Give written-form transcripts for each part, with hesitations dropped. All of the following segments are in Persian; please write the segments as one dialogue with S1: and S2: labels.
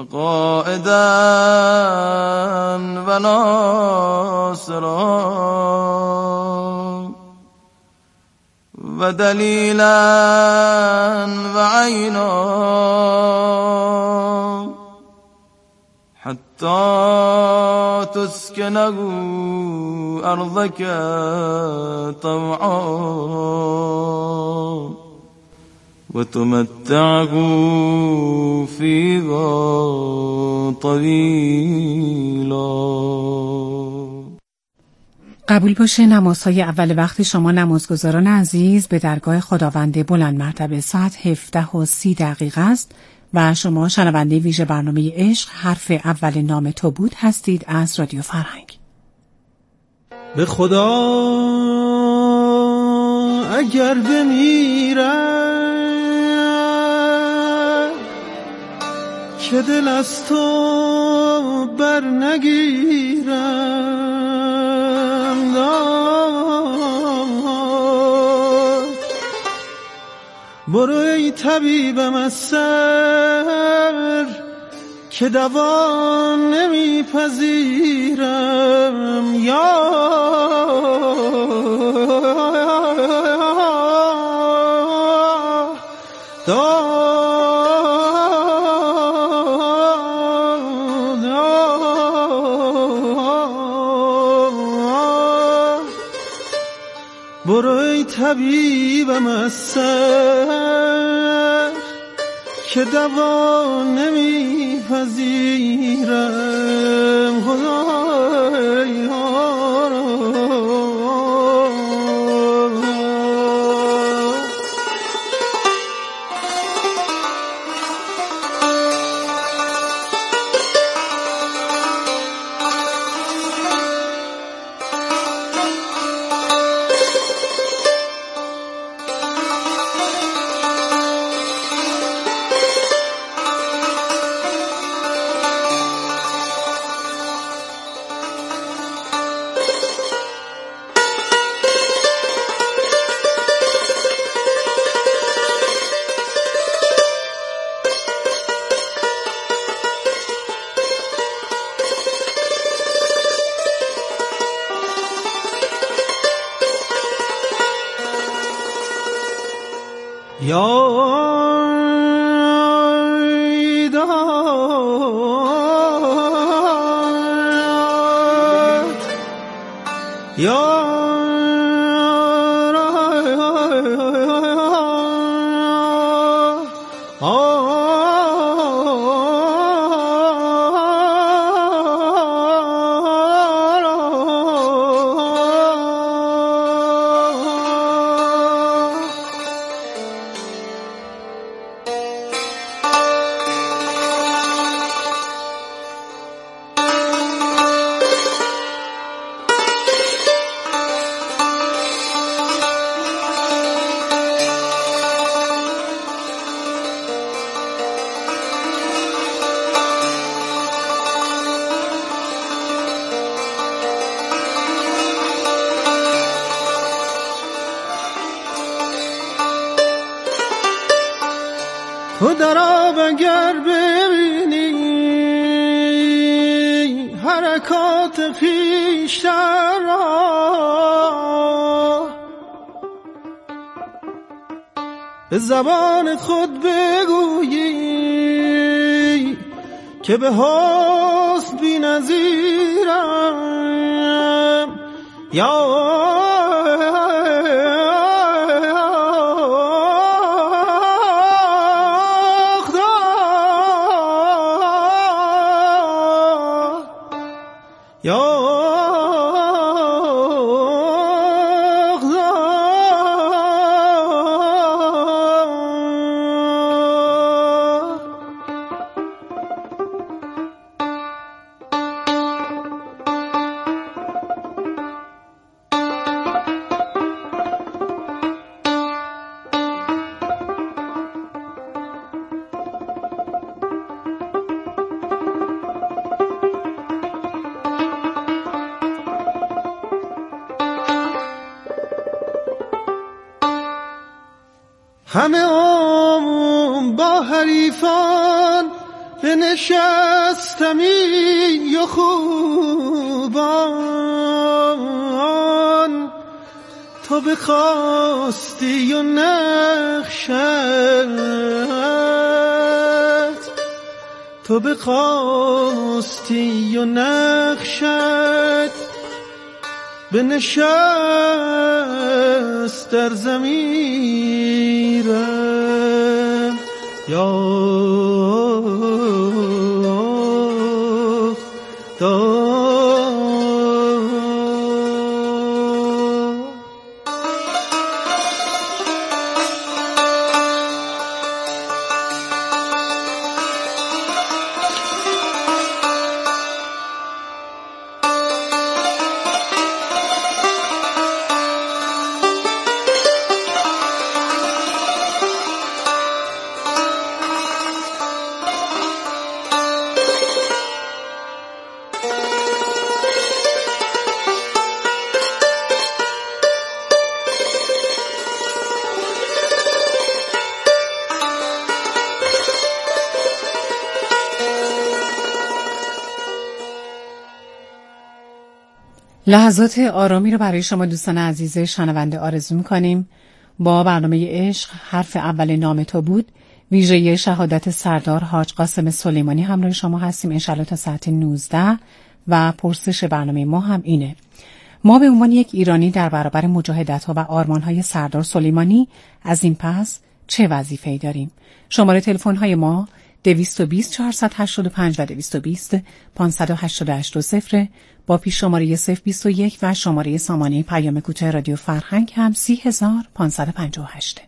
S1: قائدا و ناصرا و دلیلا و عینا حتی تسکنه ارضک طوعا و تمتعه فیها طویلا.
S2: قبول باشه نمازهای اول وقت شما نمازگزاران عزیز به درگاه خداوند بلند مرتبه ساعت 17:30 است و شما شنونده ویژه برنامه عشق حرف اول نام تو بود هستید از رادیو فرهنگ.
S3: به خدا اگر بمیرم که دل از تو بر نگیرم، برو ای طبیبم از سر که دوا نمیپذیرم، یا برو ای طبیبم از سر که دوا نمیپذیرم، خدایا تو در آب اگر ببینی حرکات پیشتر را، به زبان خود بگویی که به حسن بی نظیرم، یا همه با حریفان بنشستمی و خوبان تو بخواستی و نقشت تو بخواستی و نقشت بنشست در ضمیرم یا
S2: لحظات آرامی رو برای شما دوستان عزیز شنونده آرزو می‌کنیم. با برنامه عشق حرف اول نام تو بود، ویژه شهادت سردار حاج قاسم سلیمانی همراه شما هستیم انشالله تا ساعت 19 و پرسش برنامه ما هم اینه: ما به عنوان یک ایرانی در برابر مجاهدت‌ها و آرمان‌های سردار سلیمانی از این پس چه وظیفه‌ای داریم؟ شماره تلفن‌های ما 220 485 و 220 588 با پیش شماره 021 و شماره سامانه پیام کوتاه رادیو فرهنگ هم 30558.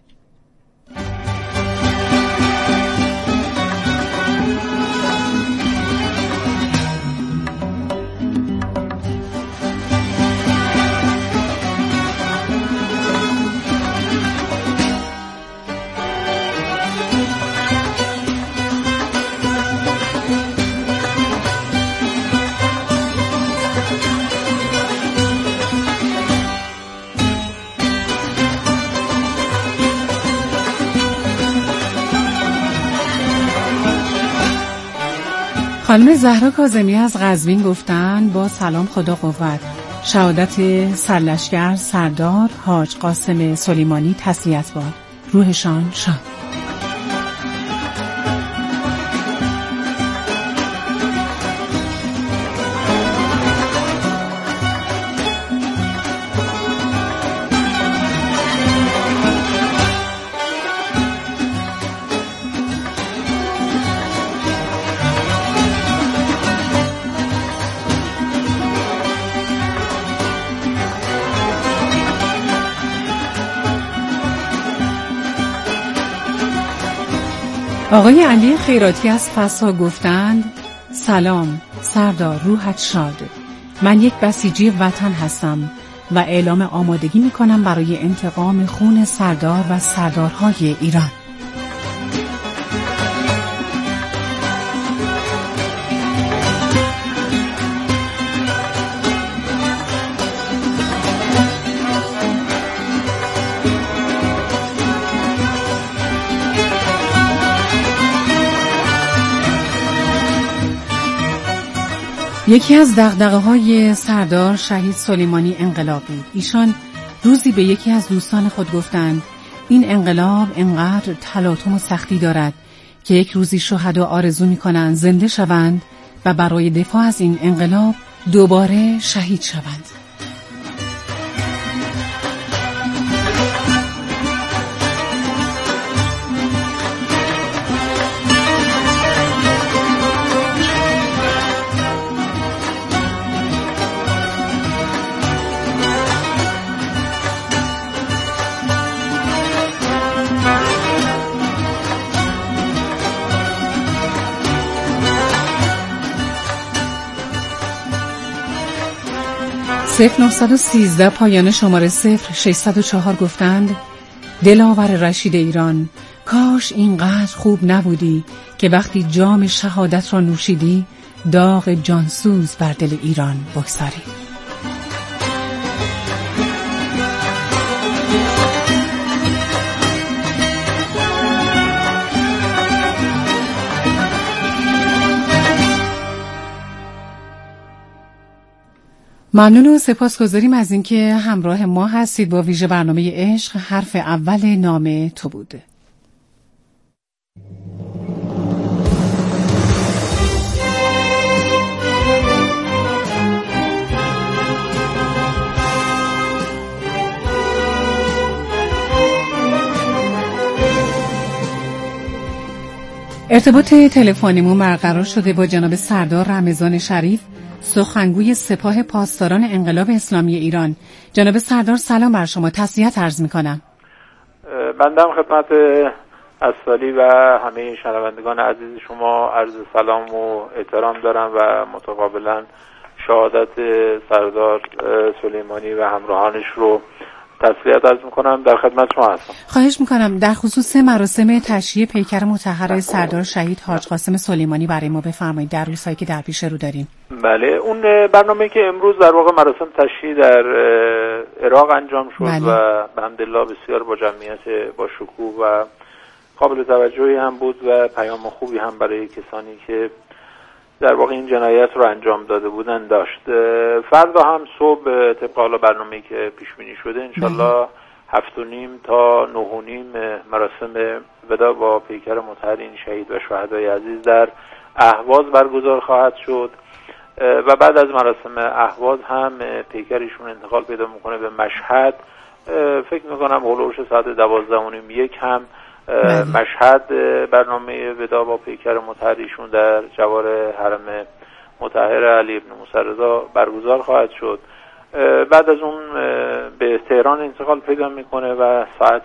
S2: خانم زهرا کاظمی از قزوین گفتن با سلام خدا قوت، شهادت سرلشکر سردار حاج قاسم سلیمانی تسلیت باد، روحشان شاد. آقای علی خیراتی از فسا گفتند سلام سردار، روحت شاد. من یک بسیجی وطن هستم و اعلام آمادگی می کنم برای انتقام خون سردار و سردارهای ایران. یکی از دغدغه‌های سردار شهید سلیمانی انقلاب بود. ایشان روزی به یکی از دوستان خود گفتند این انقلاب انقدر تلاطم و سختی دارد که یک روزی شهدا آرزو می‌کنند زنده شوند و برای دفاع از این انقلاب دوباره شهید شوند. صفر 913 پایان شماره 0604 گفتند دلاور رشید ایران، کاش اینقدر خوب نبودی که وقتی جام شهادت را نوشیدی داغ جانسوز بر دل ایران بگذاری. ممنون و سپاسگزاریم از اینکه همراه ما هستید با ویژه برنامه عشق. حرف اول نام تو بود. ارتباط تلفنیمون برقرار شده با جناب سردار رمضان شریف، سخنگوی سپاه پاسداران انقلاب اسلامی ایران. جناب سردار سلام بر شما، تسلیت عرض می‌کنم.
S4: بنده خدمت اسالی و همه شنوندگان عزیز شما عرض سلام و احترام دارم و متقابلا شهادت سردار سلیمانی و همراهانش رو تسلیت عرض میکنم. در خدمت شما هستم.
S2: خواهش میکنم در خصوص مراسم تشییع پیکر مطهر سردار شهید حاج قاسم سلیمانی برای ما بفرمایید در روزهایی که در پیش رو داریم.
S4: بله، اون برنامه که امروز در واقع مراسم تشییع در عراق انجام شد و به حمدالله بسیار با جمعیت با شکوه و قابل توجهی هم بود و پیام خوبی هم برای کسانی که در واقع این جنایت رو انجام داده بودن داشت. فردا هم صبح طبق حالا برنامه‌ای که پیش بینی شده انشالله 7:30 تا 9:30 مراسم وداع با پیکر مطهر این شهید و شهدای عزیز در اهواز برگزار خواهد شد و بعد از مراسم اهواز هم پیکرشون انتقال پیدا میکنه به مشهد. فکر میکنم هولوش ساعت 12:30 هم مشهد برنامه وداع با پیکر مطهرشون در جوار حرم مطهر علی ابن موسی رضا برگزار خواهد شد. بعد از اون به تهران انتقال پیدا میکنه و ساعت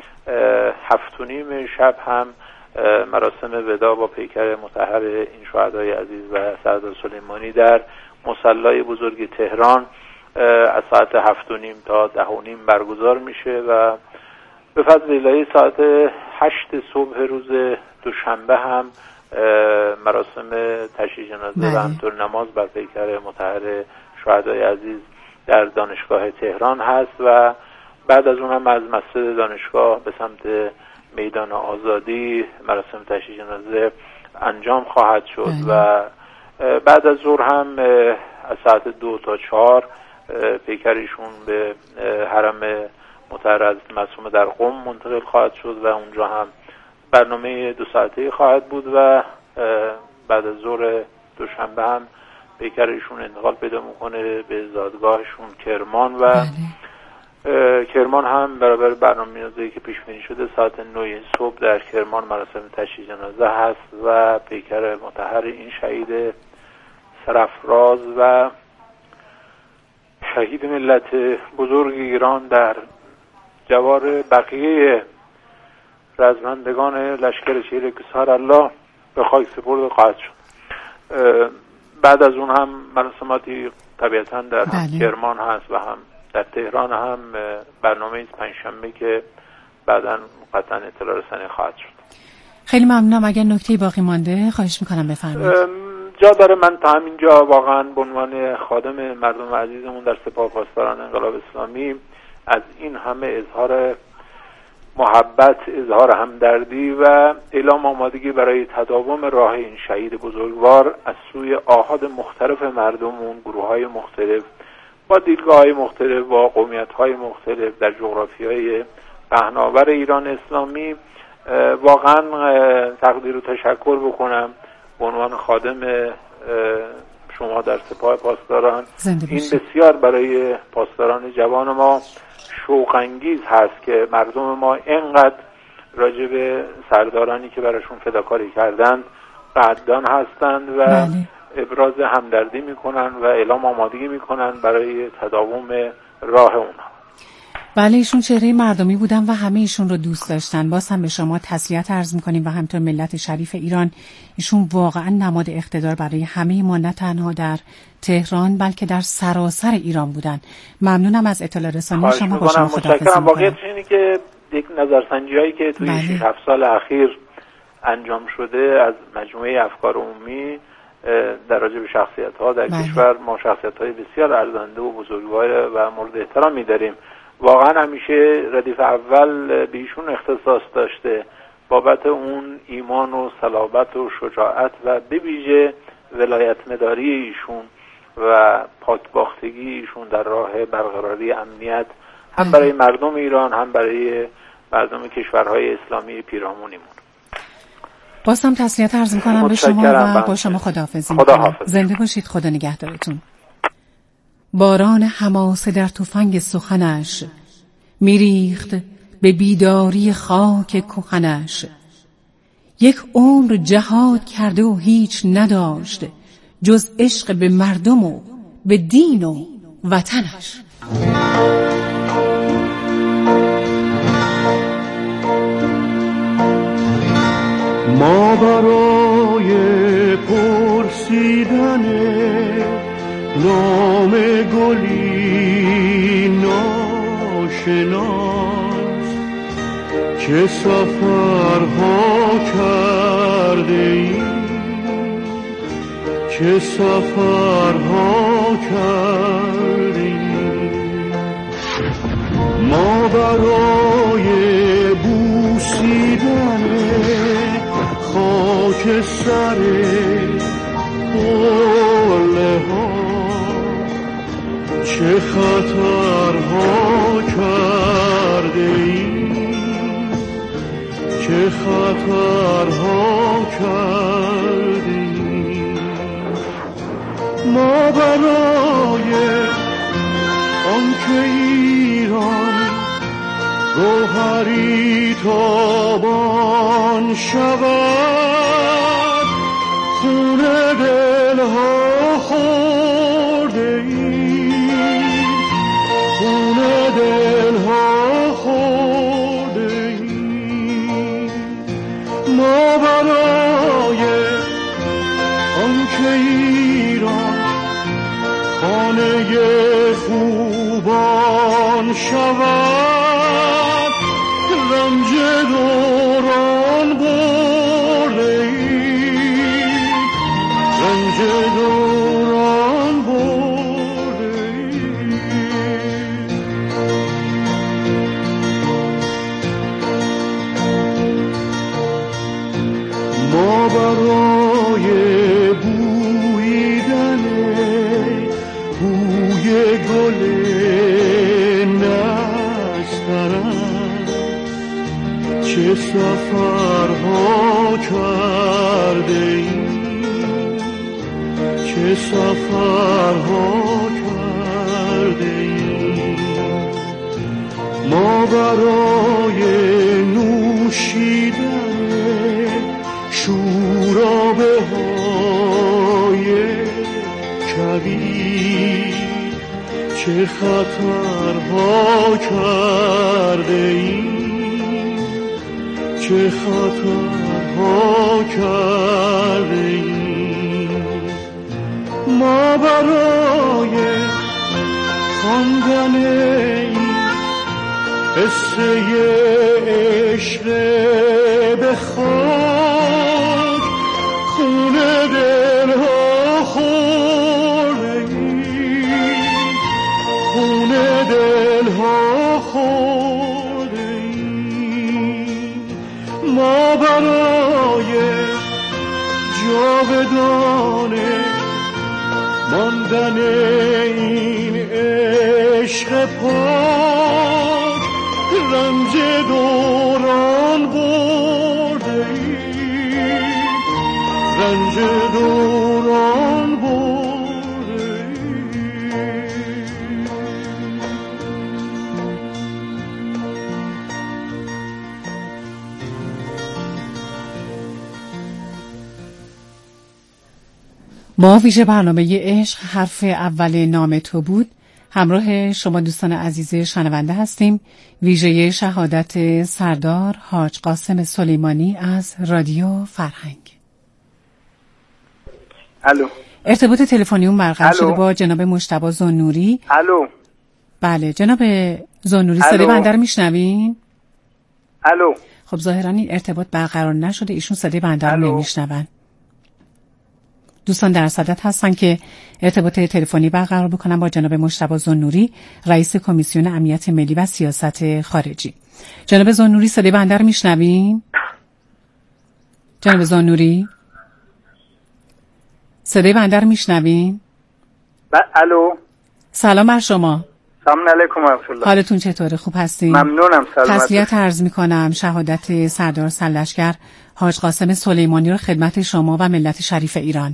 S4: 7:30 شب هم مراسم وداع با پیکر مطهر این شهدای عزیز و سردار سلیمانی در مصلی بزرگ تهران از ساعت 7:30 تا 10:30 برگزار میشه و به فضل الهی ساعت 8 صبح روز دوشنبه هم مراسم تشییع جنازه و همطور نماز بر پیکر مطهر شهدای عزیز در دانشگاه تهران هست و بعد از اون هم از مسجد دانشگاه به سمت میدان آزادی مراسم تشییع جنازه انجام خواهد شد و بعد از ظهر هم از ساعت 2 تا 4 پیکرشون به حرم مطهر از معصومه در قم منتقل خواهد شد و اونجا هم برنامه 2 ساعته خواهد بود و بعد از ظهر دوشنبه هم پیکرشون انتقال پیدا میکنه به زادگاهشون کرمان و کرمان هم برابر برنامه‌ریزی که پیش بینی شده ساعت 9 صبح در کرمان مراسم تشییع جنازه هست و پیکر مطهر این شهید سرافراز و شهید ملت بزرگ ایران در جوار بقیه رزمندگان لشکر چهره کسار الله به خاک سپرده خواهد شد. بعد از اون هم مراسماتی طبیعتاً در کرمان هست و هم در تهران هم برنامه پنجشنبه که بعداً قطعاً اطلاع رسانی خواهد شد.
S2: خیلی ممنونم. اگر نکته باقی مانده خواهش میکنم بفرمایید.
S4: جا داره من تا همینجا واقعاً به عنوان خادم مردم عزیزمون در سپاه پاسداران انقلاب اسلامی از این همه اظهار محبت، اظهار همدردی و اعلام آمادگی برای تداوم راه این شهید بزرگوار از سوی آحاد مختلف مردمون، گروه‌های مختلف با دیدگاه‌های مختلف، با قومیت‌های مختلف در جغرافیای پهناور ایران اسلامی واقعا تقدیر و تشکر بکنم به عنوان خادم شما در سپاه پاسداران. این بسیار برای پاسداران جوان ما شوق انگیز هست که مردم ما اینقدر راجع به سردارانی که براشون فداکاری کردند قدردان هستند و ابراز همدردی میکنن و اعلام آمادگی میکنن برای تداوم راه اونها.
S2: بله، ایشون چهره مردمی بودن و همه ایشون رو دوست داشتن. باز هم به شما تسلیت عرض میکنیم و همطور ملت شریف ایران. ایشون واقعا نماد اقتدار برای همه ما نه تنها در تهران بلکه در سراسر ایران بودن. ممنونم از اطلاع رسانی شما. با شما خداحافظی میکنم.
S4: واقعیت اینه که یک نظرسنجی‌هایی که توی 6-7 سال اخیر انجام شده از مجموعه افکار عمومی در راجع به شخصیت‌ها در کشور، ما شخصیت‌های بسیار ارزنده و بزرگوار و مورد احترامی داریم. واقعا همیشه ردیف اول به ایشون اختصاص داشته بابت اون ایمان و صلابت و شجاعت و به ویژه ولایت مداری ایشون و پاکباختگیشون در راه برقراری امنیت هم برای مردم ایران هم برای مردم کشورهای اسلامی پیرامونیمون.
S2: باز هم تسلیت عرض می‌کنم به شما و با شما خداحافظی می‌کنم. زنده باشید، خدا نگهدارتون. باران حماسه در تفنگ سخنش میریخت به بیداری خاک کهنش. یک عمر جهاد کرده و هیچ نداشت جز عشق به مردم و به دین و وطنش.
S3: ما برای پرسیدن نام گلی ناشناس چه سفرها کرده ایم، چه سفرها کرده ایم. ما برای بوسیدن خاک سر قله ها چه خطرها کرده ایم، چه خطرها کرده ایم. ما برای آنکه ایران گوهری تابان شود خون دلها خورده ایم، خون دلها خورده ایم. ما برای آنکه ایران خانه خوبان شود رنج دوران برده ایم، رنج دوران برده ایم. ما برای بویدن بوی گل چه سفرها کرده ایم، چه سفرها کرده ایم. ما برای نوشیدن شورابه های کبیر چه خطرها کرده ایم، چه خطرها کرده ایم. ما برای خواندن این قصه عشق به خاک خون دلها خورده ایم، خون دلها خورده ایم. ما برای جاودانه ماندن این عشق پاک رنج دوران برده ایم، رنج دوران برده ایم.
S2: ما ویژه برنامه عشق حرف اول نام تو بود همراه شما دوستان عزیز شنونده هستیم. ویژه شهادت سردار حاج قاسم سلیمانی از رادیو فرهنگ.
S5: الو،
S2: ارتباط تلفنی برقرار شده با جناب مجتبی زنوری.
S5: الو.
S2: بله جناب زنوری، صدای بنده رو میشنوین؟
S5: الو.
S2: خب ظاهرا این ارتباط برقرار نشده، ایشون صدای بنده رو نمیشنون. دوستان در صدد هستن که ارتباط تلفنی برقرار بکنن با جناب مجتبی زنوری، رئیس کمیسیون امنیت ملی و سیاست خارجی. جناب زنوری صدای بنده رو میشنوین؟ جناب زنوری صدای بنده رو میشنوین؟
S5: الو.
S2: سلام بر شما.
S5: سلام علیکم و رحمت الله.
S2: حالتون چطوره؟ خوب هستین؟
S5: ممنونم. سلامت.
S2: تسلیت عرض می‌کنم. شهادت سردار سرلشکر حاج قاسم سلیمانی رو خدمت شما و ملت شریف ایران.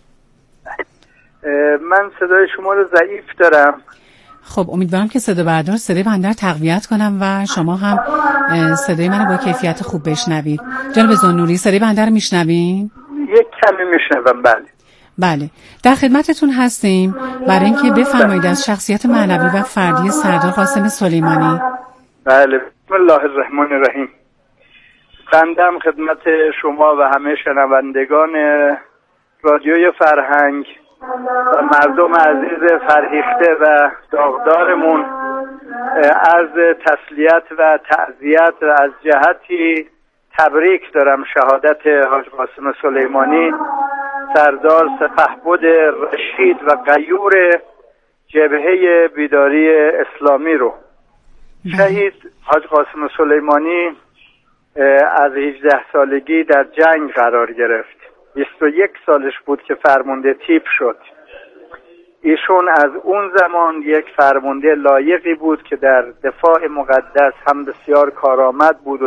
S5: من صدای شما رو ضعیف دارم.
S2: خب امیدوارم که صدا بردار صدای بنده رو تقویت کنم و شما هم صدای منو با کیفیت خوب بشنوید. جناب ذوالنوری صدای بنده رو میشنوین؟
S5: یک کمی میشنوم.
S2: بله در خدمتتون هستیم برای اینکه بفرمایید از شخصیت معنوی و فردی سردار قاسم سلیمانی.
S5: بله. بسم الله الرحمن الرحیم. بنده خدمت شما و همه شنوندگان رادیوی فرهنگ و مردم عزیز فرهیخته و داغدارمون عرض تسلیت و تعزیت و از جهتی تبریک دارم شهادت حاج قاسم سلیمانی، سردار سپهبد رشید و غیور جبهه بیداری اسلامی رو. شهید حاج قاسم سلیمانی از 18 سالگی در جنگ قرار گرفت. 21 سالش بود که فرمانده تیپ شد. ایشون از اون زمان یک فرمانده لایقی بود که در دفاع مقدس هم بسیار کارآمد بود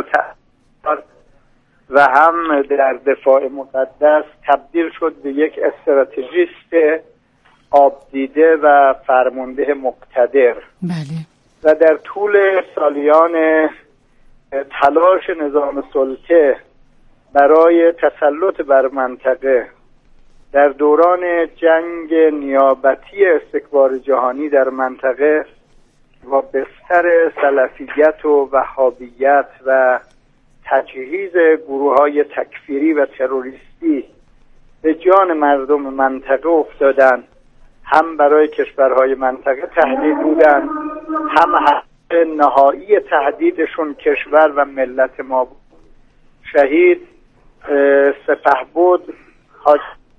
S5: و هم در دفاع مقدس تبدیل شد به یک استراتژیست آبدیده و فرمانده مقتدر.
S2: بله.
S5: و در طول سالیان تلاش نظام سلطه برای تسلط بر منطقه در دوران جنگ نیابتی استکبار جهانی در منطقه و بستر سلفیت و وهابیت و تجهیز گروه‌های تکفیری و تروریستی به جان مردم منطقه افتادن، هم برای کشورهای منطقه تهدید بودن، هم نهایی تهدیدشون کشور و ملت ما بود. شهید سپهبد حاج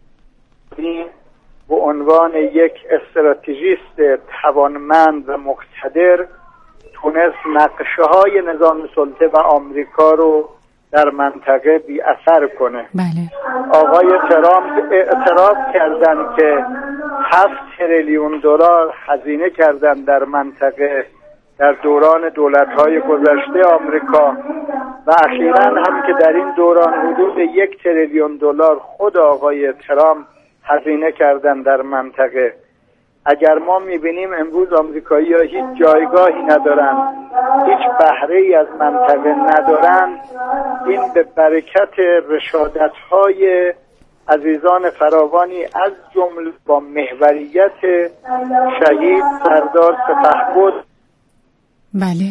S5: به عنوان یک استراتژیست توانمند و مقتدر تونست نقشه‌های نظام سلطه و آمریکا رو در منطقه بی اثر کنه.
S2: بله.
S5: آقای ترامپ اعتراف کردن که 7 تریلیون دلار هزینه کردن در منطقه در دوران دولت‌های گذشته آمریکا و اخیراً هم که در این دوران حدود 1 تریلیون دلار خود آقای ترامپ هزینه کردن در منطقه. اگر ما می‌بینیم امروز آمریکایی‌ها هیچ جایگاهی ندارن، هیچ بهره‌ای از منطقه ندارن، این به برکت رشادت‌های عزیزان فراوانی از جمله با محوریت شهید سردار سپهبد.
S2: بله.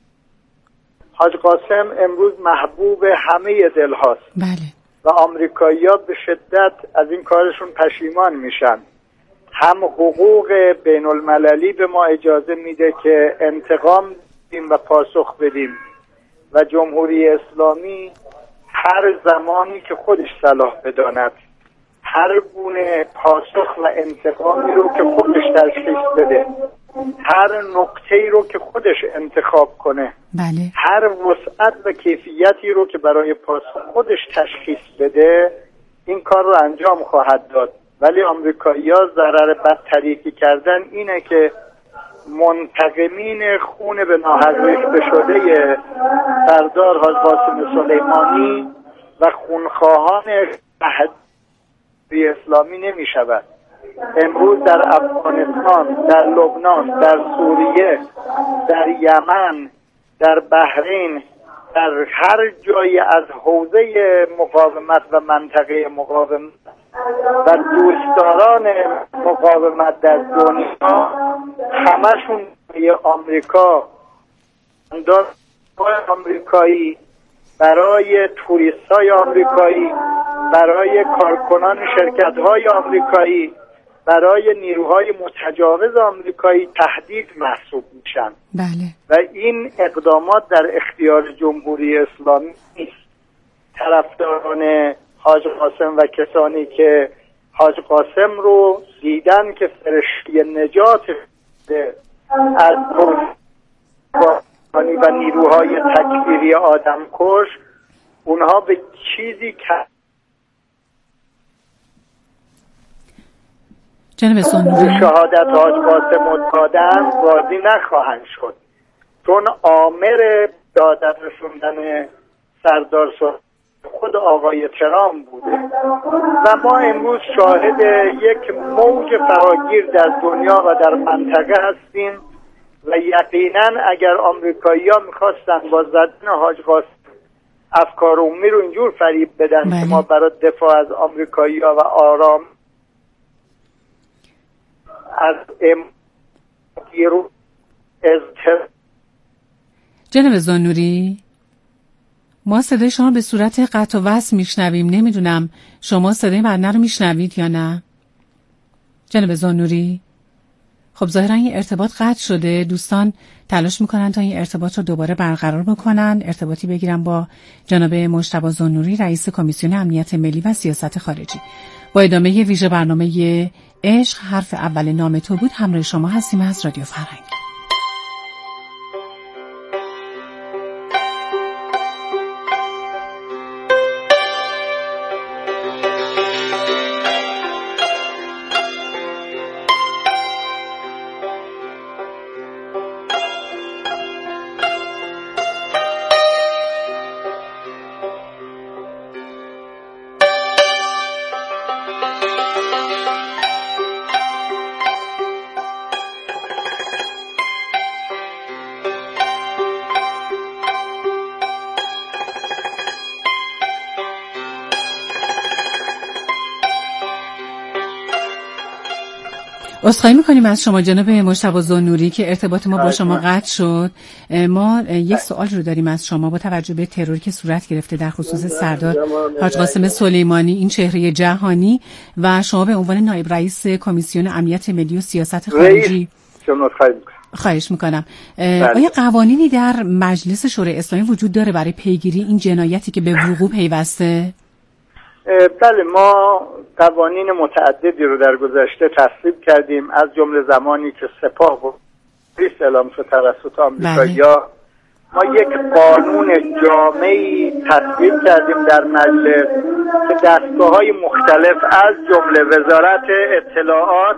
S5: حاج قاسم امروز محبوب همه دل هاست.
S2: بله.
S5: و آمریکایی‌ها به شدت از این کارشون پشیمان میشن. هم حقوق بین المللی به ما اجازه میده که انتقام بدیم و پاسخ بدیم و جمهوری اسلامی هر زمانی که خودش صلاح بداند هر گونه پاسخ و انتقامی رو که خودش تشخیص بده، هر نقطه‌ای رو که خودش انتخاب کنه،
S2: بله.
S5: هر وسعت و کیفیتی رو که برای پاسخ خودش تشخیص بده این کار رو انجام خواهد داد. ولی آمریکایی‌ها ضرر بدتری که کردن اینه که منتقمین خون به ناحق ریخته شده سردار حاج قاسم سلیمانی و خونخواهان جمهوری اسلامی نمی شود. امروز در افغانستان، در لبنان، در سوریه، در یمن، در بحرین، در هر جایی از حوزه مقاومت و منطقه مقاومت و دوستداران مقاومت در دنیا همشون به آمریکا آمریکایی برای توریست های آمریکایی، برای کارکنان شرکت های آمریکایی، برای نیروهای متجاوز آمریکایی تهدید محسوب میشن.
S2: بله.
S5: و این اقدامات در اختیار جمهوری اسلامی نیست. طرفداران حاج قاسم و کسانی که حاج قاسم رو دیدن که فرشته نجات از و نیروهای تکفیری آدمکش، اونها به چیزی که
S2: جناب سنوری،
S5: شهادت حاج قاسم دادن راضی نخواهند شد، چون آمر دادن رسوندن سردار خود آقای ترامپ بوده و ما امروز شاهد یک موج فراگیر در دنیا و در منطقه هستیم و یقینا اگر آمریکایی‌ها می‌خواستن با زدن حاج قاسم افکار عمومی رو اینجور فریب بدن که ما برای دفاع از آمریکایی‌ها و آرام از
S2: جناب زنوری، ما صدای شما به صورت قطع و وصل میشنویم. نمیدونم شما صدای بنده رو میشنوید یا نه؟ جناب زنوری، خب ظاهرا این ارتباط قطع شده. دوستان تلاش میکنن تا این ارتباط رو دوباره برقرار بکنن، ارتباطی بگیرن با جناب مجتبی زنوری، رئیس کمیسیون امنیت ملی و سیاست خارجی. با ادامه ویژه برنامه عشق حرف اول نام تو بود همراه شما هستیم از رادیو فرهنگ. عذرخواهی میکنیم از شما جناب مجتبی زنوری که ارتباط ما با شما قطع شد. ما یک سوال رو داریم از شما با توجه به تروری که صورت گرفته در خصوص سردار حاج قاسم سلیمانی، این چهره جهانی، و شما به عنوان نایب رئیس کمیسیون امنیت ملی و سیاست خارجی خواهش میکنم. آیا قوانینی در مجلس شورای اسلامی وجود داره برای پیگیری این جنایتی که به وقوع پیوسته؟
S5: بله، ما قوانین متعددی رو در گذشته تصویب کردیم، از جمله زمانی که سپاه و پلیس اعلام شد توسط آمریکایی‌ها. ما یک قانون جامعی تصویب کردیم در مجلس که دستگاه‌های مختلف از جمله وزارت اطلاعات،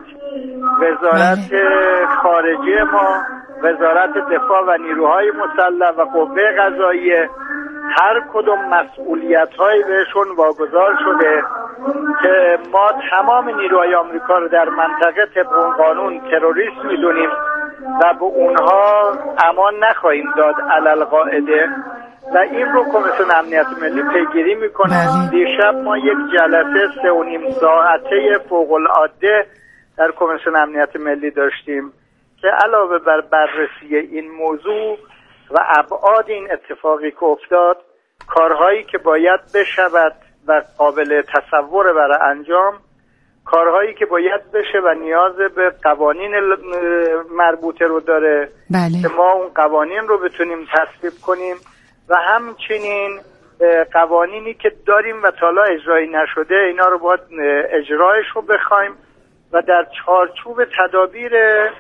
S5: وزارت خارجه ما، وزارت دفاع و نیروهای مسلح و قوه قضاییه، هر کدوم مسئولیت‌هایی بهشون واگذار شده که ما تمام نیروهای آمریکا رو در منطقه طبق اون قانون تروریست می‌دونیم و به اونها امان نخواهیم داد علالقاعده و این رو کمیسیون امنیت ملی پیگیری میکنه. دیشب ما یک جلسه 3.5 ساعته فوق‌العاده در کمیسیون امنیت ملی داشتیم که علاوه بر بررسی این موضوع و ابعاد این اتفاقی که افتاد، کارهایی که باید بشود و قابل تصور برای انجام، کارهایی که باید بشه و نیاز به قوانین مربوطه رو داره که ما اون قوانین رو بتونیم تصویب کنیم و همچنین قوانینی که داریم و تا حالا اجرایی نشده اینا رو باید اجرایش رو بخوایم و در چارچوب تدابیر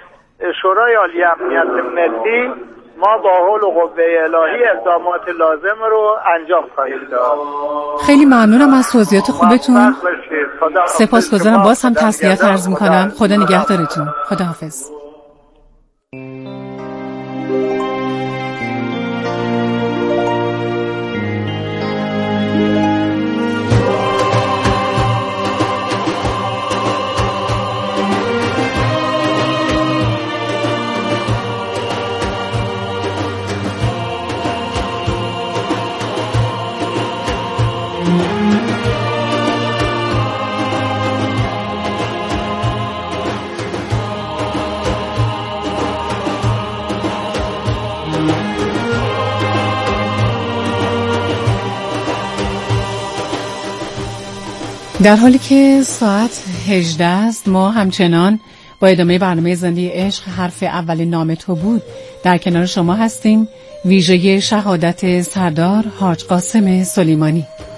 S5: شورای عالی امنیت ملی ما با حول و قوه الهی اقدامات لازم رو انجام خواهیم داد.
S2: خیلی ممنونم از توضیحات خوبتون. سپاسگزارم. باز هم تسلیت عرض میکنم. خدا نگهدارتون. خدا حافظ. در حالی که ساعت 18 است، ما همچنان با ادامه برنامه زنده عشق حرف اول نام تو بود در کنار شما هستیم. ویژه شهادت سردار حاج قاسم سلیمانی.